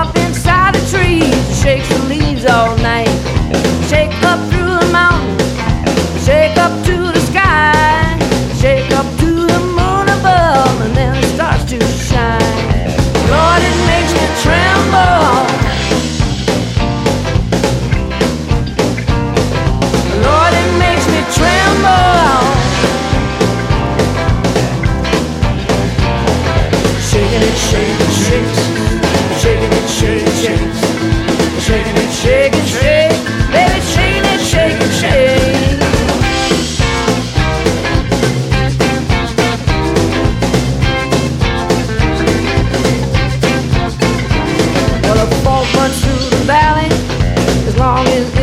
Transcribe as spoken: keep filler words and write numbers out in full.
up inside the trees, shakes the leaves all night. Shake up through the mountains, shake up to the sky, shake up to the moon above, and then it starts to shine. Lord, it makes me tremble. Lord, it makes me tremble. Shaking it, shaking it, shakes. Shaking it, shake, shakes. Shaking it, shake it, shake. Baby, shaking it, shake it, shake. Well, a fault runs through the valley as long as